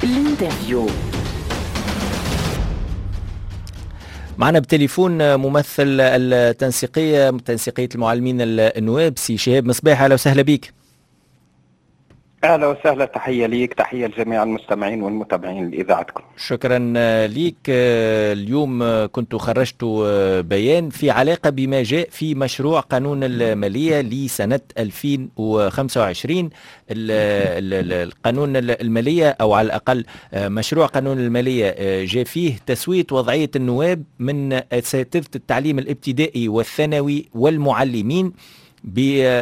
الانترفيو. معنا بالتليفون ممثل تنسيقية المعلمين النواب سي شهاب مصباح. أهلا وسهلا بك. اهلا وسهلا، تحيه ليك، تحيه لجميع المستمعين والمتابعين لاذاعتكم. شكرا ليك. اليوم كنت خرجت بيان في علاقه بما جاء في مشروع قانون الماليه لسنه 2025. القانون الماليه او على الاقل مشروع قانون الماليه جاء فيه تسويه وضعيه النواب من اساتذه التعليم الابتدائي والثانوي والمعلمين ب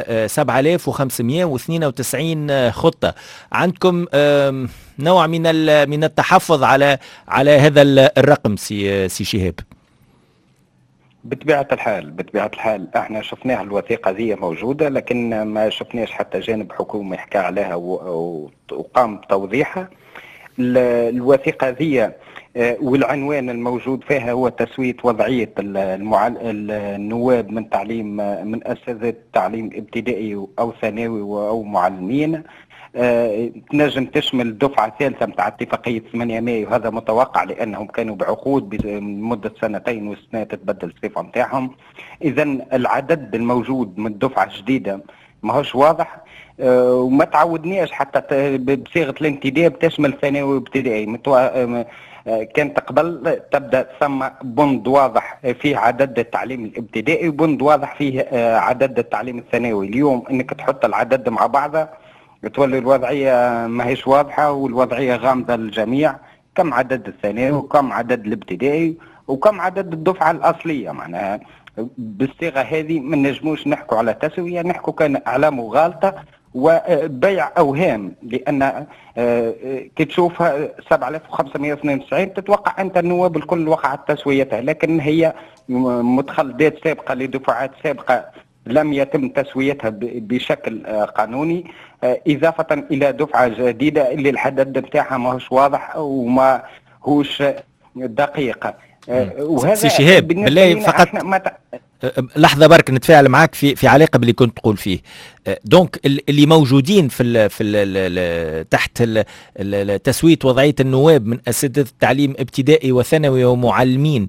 7592 خطة. عندكم نوع من التحفظ على هذا الرقم سي شهاب؟ بطبيعة الحال احنا شفناها الوثيقة ذي موجودة، لكن ما شفناش حتى جانب حكومي يحكى عليها وقام بتوضيحها. الوثيقة ذي والعنوان الموجود فيها هو تسوية وضعية النواب من أساتذة التعليم ابتدائي أو ثانوي أو معلمين. تنجم تشمل الدفعة الثالثة متاع اتفاقية 8 مايو، وهذا متوقع لأنهم كانوا بعقود بمدة 2 والسنة تتبدل الصفة متاعهم. إذا العدد الموجود من الدفعة الجديدة ماهوش واضح، وما تعودنيش حتى بصيغة الانتداب تشمل ثانوي وابتدائي. كانت قبل تبدأ ثم بند واضح فيه عدد التعليم الابتدائي وبند واضح فيه عدد التعليم الثانوي. اليوم انك تحط العدد مع بعضها تولي الوضعية ما هيش واضحة والوضعية غامضة للجميع. كم عدد الثانوي وكم عدد الابتدائي وكم عدد الدفعة الأصلية؟ معناها بالصيغة هذه ما نجموش نحكوا على تسوية، نحكوا كان أعلام غالطة وبيع أوهام. لأن كي تشوفها 7592 تتوقع أنت النواب الكل وقعت تسويتها، لكن هي متخلدات سابقة لدفعات سابقة لم يتم تسويتها بشكل قانوني، إضافة إلى دفعة جديدة اللي الحدد بتاعها ما هوش واضح وما هوش دقيق. وهذا سي شهاب بالله فقط لحظة برك نتفاعل معك في علاقة باللي كنت تقول فيه. دونك اللي موجودين في تحت تسوية وضعية النواب من أساتذة التعليم ابتدائي وثانوي ومعلمين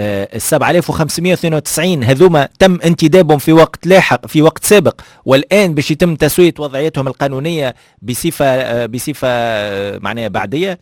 7592 هذوما تم انتدابهم في وقت لاحق في وقت سابق، والآن باش يتم تسوية وضعيتهم القانونية بصفة معناها بعدية.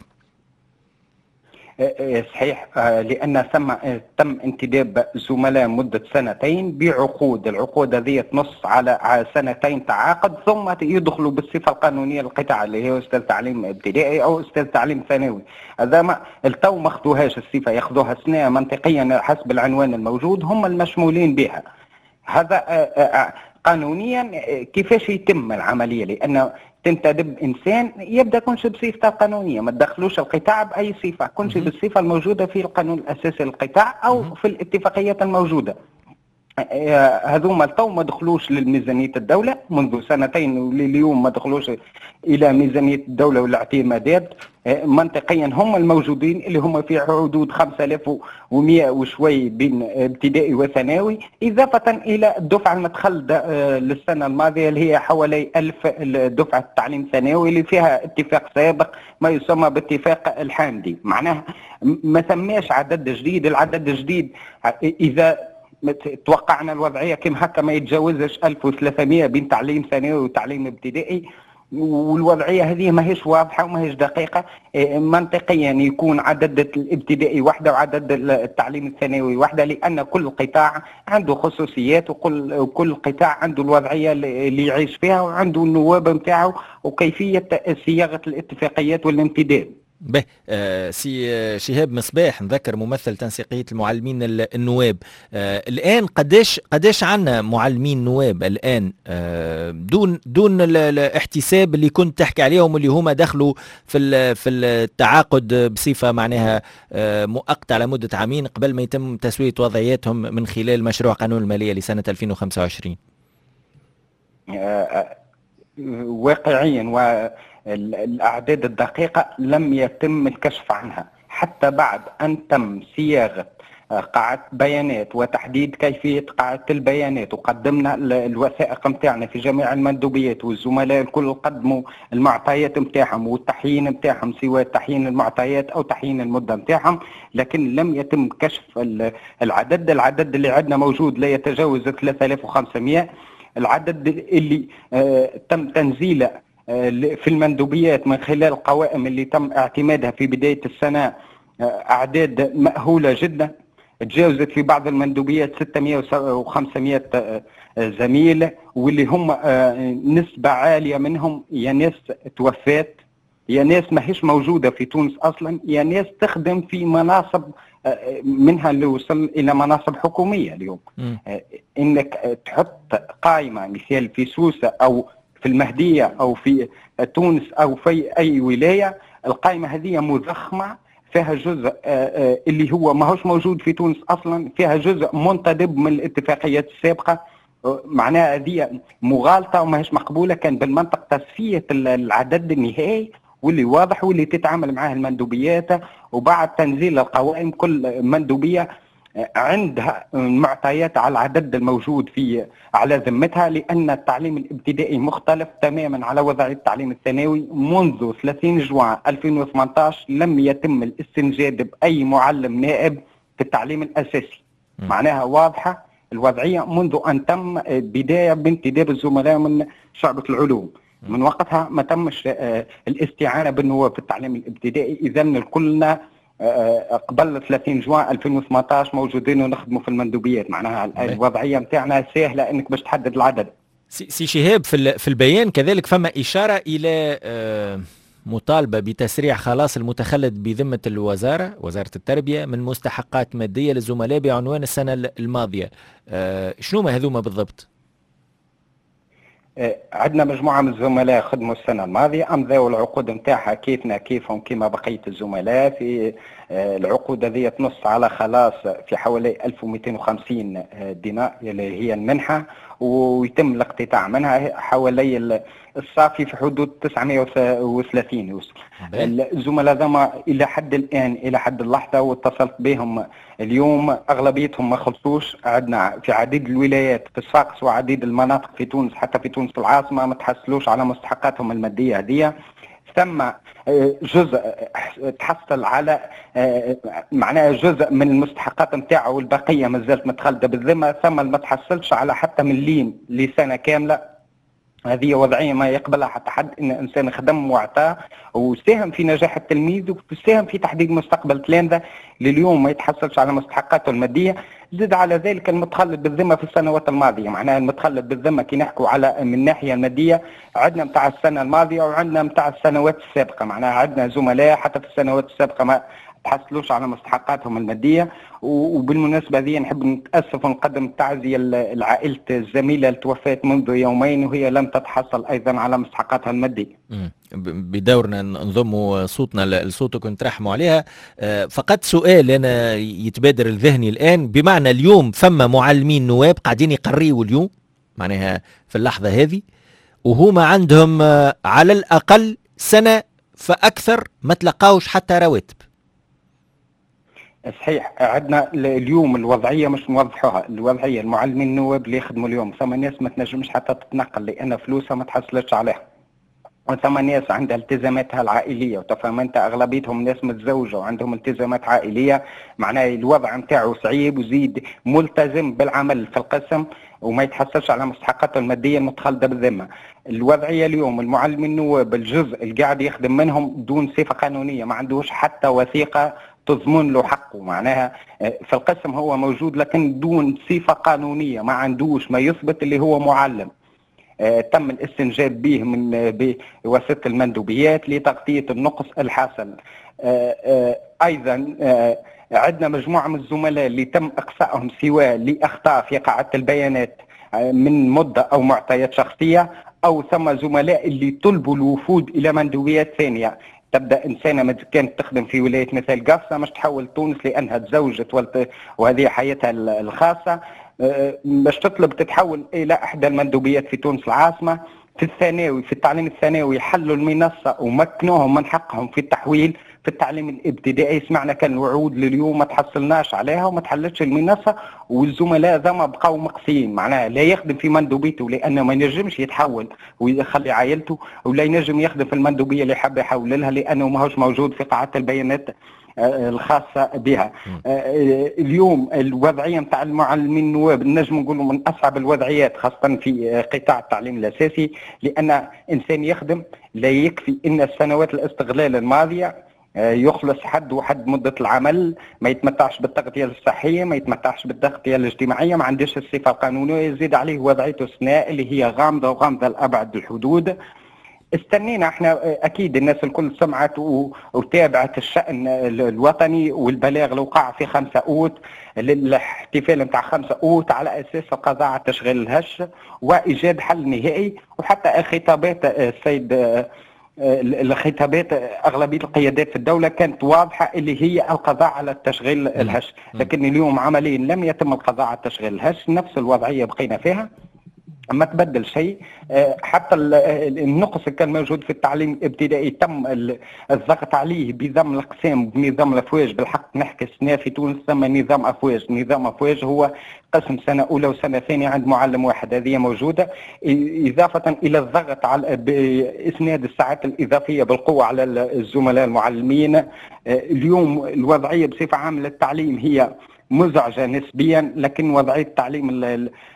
صحيح، لأن تم انتداب زملاء مدة 2 بعقود. العقود هذه تنص على 2 تعاقد ثم يدخلوا بالصفة القانونية للقطاع اللي هي أستاذ تعليم ابتدائي أو أستاذ تعليم ثانوي. هذا ما التو ما أخذوهاش الصفة، يأخذوها سنة منطقيا حسب العنوان الموجود، هم المشمولين بها. هذا قانونيا كيفاش يتم العملية؟ لأن تنتدب انسان يبدا كونش بصفته القانونيه، ما تدخلوش القطاع باي صفه، كونش بالصفه الموجوده في القانون الاساسي للقطاع او في الاتفاقيات الموجوده. هذوما التو ما دخلوش للميزانيه الدوله منذ 2 ولليوم ما دخلوش الى ميزانيه الدوله والاعتمادات. منطقيا هم الموجودين اللي هم في حدود 5100 وشوي بين ابتدائي وثانوي، اضافه الى الدفعه المتخلده للسنه الماضيه اللي هي حوالي 1000 دفعه التعليم الثانوي اللي فيها اتفاق سابق ما يسمى باتفاق الحامدي. معناها ما ثماش عدد جديد. العدد الجديد اذا توقعنا الوضعيه كم هكا ما يتجاوزش 1300 بين تعليم ثانوي وتعليم ابتدائي، والوضعيه هذه ما هيش واضحه وما هيش دقيقه. منطقيا يكون عدد الابتدائي وحده وعدد التعليم الثانوي وحده، لان كل قطاع عنده خصوصيات وكل قطاع عنده الوضعيه اللي يعيش فيها وعنده النواب نتاعو وكيفيه صياغه الاتفاقيات والانتداب. به سي شهاب مصباح، نذكر ممثل تنسيقية المعلمين النواب. الآن قداش عنا معلمين نواب الآن دون الاحتساب اللي كنت تحكي عليهم اللي هما دخلوا في التعاقد بصفة معناها مؤقتة على مدة عامين قبل ما يتم تسوية وضعياتهم من خلال مشروع قانون المالية لسنة 2025؟ واقعيا الأعداد الدقيقة لم يتم الكشف عنها حتى بعد أن تم صياغة قاعدة بيانات وتحديد كيفية قاعدة البيانات، وقدمنا الوثائق نتاعنا في جميع المندوبيات، والزملاء الكل قدموا المعطيات نتاعهم والتحيين نتاعهم، سواء تحيين المعطيات أو تحيين المدة نتاعهم، لكن لم يتم كشف العدد اللي عندنا موجود لا يتجاوز 3500. العدد اللي تم تنزيله في المندوبيات من خلال القوائم اللي تم اعتمادها في بداية السنة أعداد مأهولة جدا، تجاوزت في بعض المندوبيات 600 و500 زميل، واللي هم نسبة عالية منهم يا ناس توفات، يا ناس ما هيش موجودة في تونس أصلا، يا ناس تخدم في مناصب منها اللي وصل إلى مناصب حكومية اليوم. إنك تحط قائمة مثال في سوسة أو في المهدية أو في تونس أو في أي ولاية، القائمة هذه مضخمة، فيها جزء اللي هو ما هوش موجود في تونس أصلا، فيها جزء منتدب من الاتفاقيات السابقة، معناها هذه مغالطة وما هيش مقبولة. كان بالمنطق تصفية العدد النهائي واللي واضح واللي تتعامل معاه المندوبيات، وبعد تنزيل القوائم كل مندوبية عندها معطيات على العدد الموجود في على ذمتها، لأن التعليم الابتدائي مختلف تماما على وضع التعليم الثانوي. منذ 30 جوان 2018 لم يتم الاستنجاد بأي معلم نائب في التعليم الأساسي. معناها واضحة الوضعية منذ أن تم بداية بانتداب الزملاء من شعبة العلوم. من وقتها ما تمش الاستعانة بالنواب في التعليم الابتدائي. إذا كلنا قبل 30 جوان 2018 موجودين ونخدموا في المندوبيات، معناها الوضعية متاعنا سهلة انك باش تحدد العدد. سي شهاب، في البيان كذلك فما إشارة إلى مطالبة بتسريع خلاص المتخلد بذمة وزارة التربية من مستحقات مادية للزملاء بعنوان السنة الماضية. شنو ما هذوما بالضبط؟ عندنا مجموعة من الزملاء خدموا السنة الماضية، أمضوا العقود نتاعها كيفنا كيفهم كما بقية الزملاء. في العقود هذه تنص على خلاص في حوالي 1250 دينار اللي هي المنحة، ويتم الاقتطاع منها حوالي الصافي في حدود 930 يوصل. الزملاء ذما إلى حد الآن إلى حد اللحظة واتصلت بهم اليوم أغلبيتهم ما خلصوش. عندنا في عديد الولايات في صفاقس وعديد المناطق في تونس، حتى في تونس العاصمة ما تحصلوش على مستحقاتهم المادية هذه. ثم جزء تحصل على معناها جزء من المستحقات نتاعه والبقية ما زالت متخلدة بالذمة. ثم ما تحصلش على حتى مليم لسنة كاملة. هذه وضعية ما يقبلها حتى حد، إن إنسان خدم واعطاه وساهم في نجاح التلميذ وساهم في تحديد مستقبل تلامذة لليوم ما يتحصلش على مستحقاته المادية. زد على ذلك المتخلد بالذمة في السنوات الماضية، معناها المتخلد بالذمة كي نحكوا على من الناحية المادية عندنا متاع السنة الماضية وعندنا متاع السنوات السابقة. معناها عندنا زملاء حتى في السنوات السابقة ما تحصلوش على مستحقاتهم المادية. وبالمناسبة هذه نحب نتأسف ونقدم تعزية لعائلة الزميلة اللي توفات منذ يومين وهي لم تتحصل أيضا على مستحقاتها المادية. بدورنا نضم صوتنا لصوتك ونترحموا عليها. فقط سؤال أنا يتبادر الذهني الآن، بمعنى اليوم فما معلمين نواب قاعدين يقريوا اليوم معناها في اللحظة هذه وهما عندهم على الأقل سنة فأكثر ما تلقاوش حتى رواتب. صحيح، عندنا اليوم الوضعيه مش موضحوها. الوضعيه المعلمين النواب اللي يخدموا اليوم ثم ناس ما تنجمش حتى تتنقل لان فلوسها ما تحصلتش عليها، وثم ناس عندها التزاماتها العائليه، وتفهم انت اغلبيتهم ناس متزوجه وعندهم التزامات عائليه، معناه الوضع نتاعو صعيب وزيد ملتزم بالعمل في القسم وما يتحصلش على مستحقاته الماديه المتخلده بالذمه. الوضعيه اليوم المعلمين النواب الجزء اللي قاعد يخدم منهم دون صفه قانونيه، ما عندوش حتى وثيقه تضمن له حقه، معناها في القسم هو موجود لكن دون صفة قانونية، ما عندوش ما يثبت اللي هو معلم. تم الاستنجاد به من بواسطة المندوبيات لتغطية النقص الحاصل. أيضا عندنا مجموعة من الزملاء اللي تم إقصائهم سواء لأخطاء في قاعدة البيانات من مدة أو معطيات شخصية، أو ثم زملاء اللي طلبوا الوفود إلى مندوبيات ثانية. تبدا انسانه ما كانت تخدم في ولايه مثل قفصه مش تحول تونس لانها تزوجت وهذه حياتها الخاصه، باش تطلب تتحول الى احدى المندوبيات في تونس العاصمه. في الثانوي في التعليم الثانوي حلوا المنصه ومكنوهم من حقهم في التحويل، في التعليم الابتدائي سمعنا كان الوعود لليوم ما تحصلناش عليها وما تحلتش المنصه، والزملاء ذما بقاو مقصيين، معناها لا يخدم في مندوبيته لانه ما ينجمش يتحول ويخلي عائلته، ولا ينجم يخدم في المندوبيه اللي حاب يحول لها لانه ماهوش موجود في قاعات البيانات الخاصه بها. اليوم الوضعيه نتاع المعلمين النواب نجم نقولوا من اصعب الوضعيات خاصه في قطاع التعليم الاساسي، لان انسان يخدم لا يكفي ان السنوات الاستغلال الماضيه يخلص حد وحد مده العمل، ما يتمتعش بالتغطيه الصحيه، ما يتمتعش بالتغطيه الاجتماعيه، ما عندهش الصفه القانونيه، يزيد عليه وضعيته الثناء اللي هي غامضه وغامضه لابعد الحدود. استنينا احنا اكيد الناس الكل سمعت وتابعت الشأن الوطني والبلاغ اللي وقع في 5 أوت للاحتفال نتاع 5 أوت على اساس القضاء على تشغيل الهش وايجاد حل نهائي، وحتى خطابات السيد الخطابات اغلبيه القيادات في الدوله كانت واضحه اللي هي القضاء على تشغيل الهش، لكن اليوم عمليا لم يتم القضاء على تشغيل الهش، نفس الوضعيه بقينا فيها، ما تبدل شيء. حتى النقص اللي كان موجود في التعليم الابتدائي تم الضغط عليه بنظام الاقسام بنظام الافواج، بالحق نحكي السنه في تونس ثم نظام افواج، نظام افواج هو قسم سنه اولى وسنه ثانيه عند معلم واحد، هذه موجوده اضافه الى الضغط على باسناد الساعات الاضافيه بالقوه على الزملاء المعلمين. اليوم الوضعيه بصفه عامه للتعليم هي مزعجه نسبيا، لكن وضعيه التعليم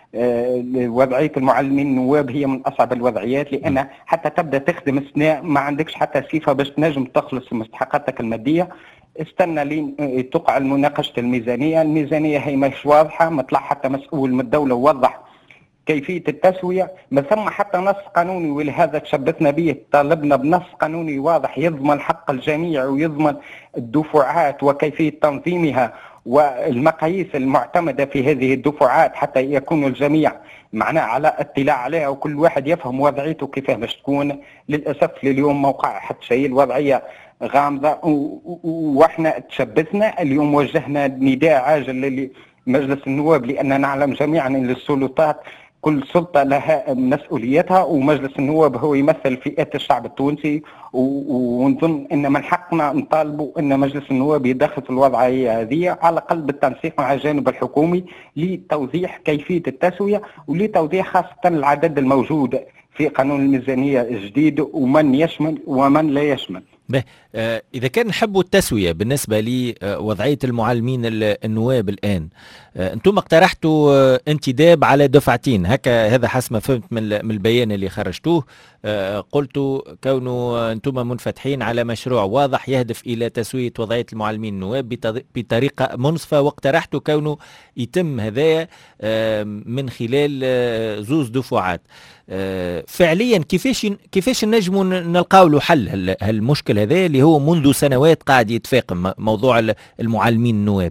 وضعيه المعلمين النواب هي من اصعب الوضعيات، لان حتى تبدا تخدم اثناء ما عندكش حتى صفه باش تنجم تخلص مستحقاتك الماديه. استنى لين تقع مناقشه الميزانيه، الميزانيه هي مش واضحه، ما طلع حتى مسؤول من الدوله ووضح كيفيه التسويه، ما ثم حتى نص قانوني، ولهذا تشبثنا به، طالبنا بنص قانوني واضح يضمن حق الجميع ويضمن الدفعات وكيفيه تنظيمها والمقاييس المعتمده في هذه الدفعات حتى يكون الجميع معناه على اطلاع عليها وكل واحد يفهم وضعيته كيفاه باش تكون. للاسف لليوم ما وقع حتى شيء، الوضعيه غامضه واحنا تشبثنا. اليوم وجهنا نداء عاجل لمجلس النواب، لان نعلم جميعا ان السلطات كل سلطة لها مسؤوليتها، ومجلس النواب هو يمثل فئات الشعب التونسي، ونظن ان من حقنا نطالبوا ان مجلس النواب يدخل في الوضعية هذه على الاقل بالتنسيق مع الجانب الحكومي لتوضيح كيفية التسوية ولتوضيح خاصة العدد الموجود في قانون الميزانية الجديد ومن يشمل ومن لا يشمل. إذا كان نحبوا التسوية بالنسبة لوضعية المعلمين النواب الآن، أنتم اقترحتوا انتداب على دفعتين هكا، هذا حسب ما فهمت من البيان اللي خرجتوه. قلتوا كونوا أنتم منفتحين على مشروع واضح يهدف إلى تسوية وضعية المعلمين النواب بطريقة منصفة، واقترحتوا كونه يتم هذايا من خلال زوز دفعات. فعليا كيفاش نجموا نلقاو له حل هالمشكل هذا اللي هو منذ سنوات قاعد يتفاقم موضوع المعلمين النواب؟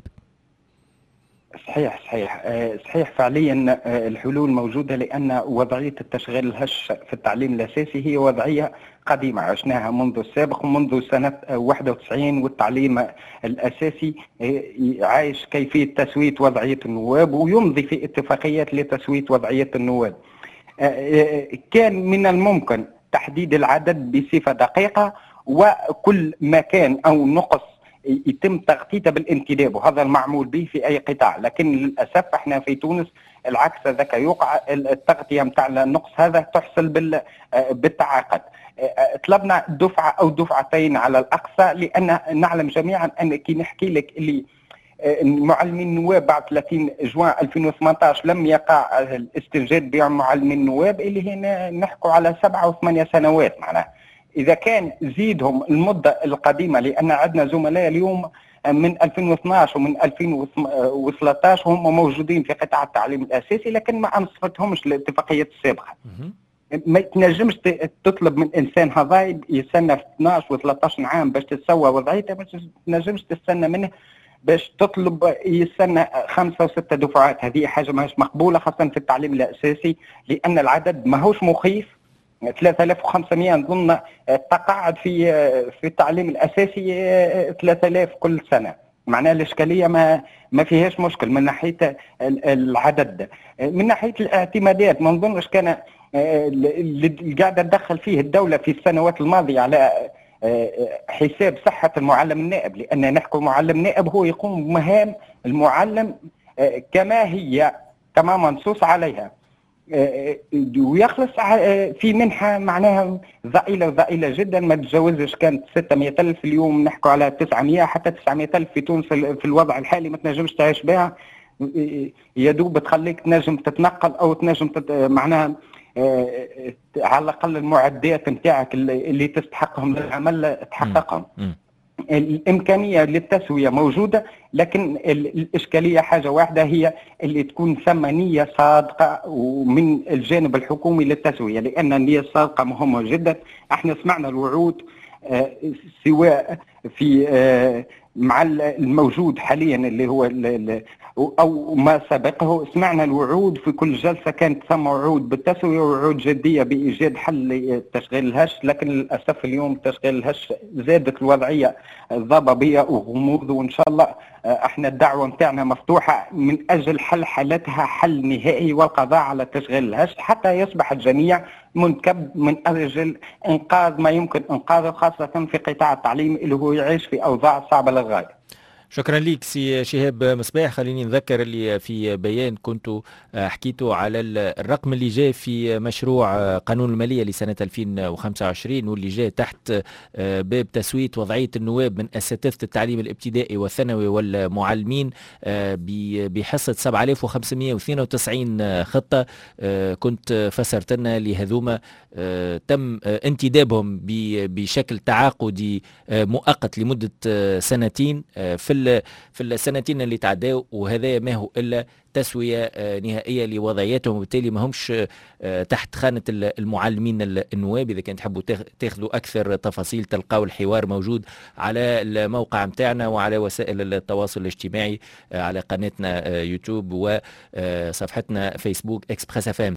صحيح فعليا الحلول موجودة، لأن وضعية التشغيل الهش في التعليم الأساسي هي وضعية قديمة عشناها منذ السابق ومنذ سنة 91، والتعليم الأساسي عايش كيفية تسوية وضعية النواب ويمضي في اتفاقيات لتسوية وضعية النواب. كان من الممكن تحديد العدد بصفة دقيقة، وكل مكان أو نقص يتم تغطيته بالانتداب، وهذا المعمول به في أي قطاع، لكن للأسف احنا في تونس العكس ذاك يقع، التغطية متاع النقص هذا تحصل بالتعاقد. طلبنا دفعة أو دفعتين على الأقصى، لأن نعلم جميعا أن كي نحكي لك اللي المعلمين النواب بعد 30 جوان 2018 لم يقع الاستنجاد بمعلمين النواب اللي هنا نحكوا على 7 و8 سنوات. معناه إذا كان زيدهم المدة القديمة، لأن عندنا زملاء اليوم من 2012 ومن 2013 هم موجودين في قطاع التعليم الأساسي، لكن ما أنصفتهمش الاتفاقيات السابقة. ما تنجمش تطلب من إنسان هذا يستنى في 12 و13 عام باش تتسوى وضعيته، ما تنجمش تستنى منه باش تطلب يستنى 5 و6 دفعات. هذه حاجة ماهيش مقبولة خاصة في التعليم الأساسي، لأن العدد ماهوش مخيف. 3500 نظن تقاعد في التعليم الأساسي 3000 كل سنة، معناها الإشكالية ما فيهاش مشكل من ناحية العدد. من ناحية الاعتمادات ما نظنش كان اللي قاعدة تدخل فيه الدولة في السنوات الماضية على حساب صحة المعلم النائب، لأن نحكي معلم نائب هو يقوم بمهام المعلم كما هي، كما منصوص عليها، ويخلص في منحة معناها ضئيلة جدا، ما تتجاوزش، كانت 600,000 اليوم نحكوا على 900 حتى 900,000 في تونس في الوضع الحالي ما تنجمش تعيش بها، يا دوب تخليك تنجم تتنقل أو تنجم معناها على الأقل المعدات نتاعك اللي تستحقهم للعمل تحققهم. الإمكانية للتسوية موجودة، لكن الإشكالية حاجة واحدة، هي اللي تكون ثم نية صادقة ومن الجانب الحكومي للتسوية، لأن النية الصادقة مهمة جدا. احنا سمعنا الوعود سواء في مع الموجود حاليا اللي هو أو ما سبقه، سمعنا الوعود في كل جلسة، كانت ثم وعود بالتسوية ووعود جدية بإيجاد حل لتشغيل الهش، لكن للأسف اليوم تشغيل الهش زادت الوضعية ضبابية وغموض، وإن شاء الله احنا الدعوة متاعنا مفتوحة من أجل حل حالتها حل نهائي والقضاء على تشغيل الهش حتى يصبح الجميع منكب من أجل إنقاذ ما يمكن إنقاذه، خاصة في قطاع التعليم اللي هو يعيش في أوضاع صعبة للغاية. شكرا لك سي شهاب مصباح. خليني نذكر اللي في بيان كنت حكيته على الرقم اللي جاء في مشروع قانون المالية لسنة 2025 واللي جاء تحت باب تسوية وضعية النواب من أساتذة التعليم الابتدائي والثانوي والمعلمين بحصة 7592 خطة. كنت فسرت لنا لهذوما تم انتدابهم بشكل تعاقدي مؤقت لمدة سنتين في السنتين اللي تعداوا، وهذا ما هو إلا تسوية نهائية لوضعياتهم، وبالتالي ما همش تحت خانة المعلمين النواب. إذا كان تحبوا تاخذوا أكثر تفاصيل تلقاو الحوار موجود على الموقع متاعنا وعلى وسائل التواصل الاجتماعي، على قناتنا يوتيوب وصفحتنا فيسبوك إكسبريس FM.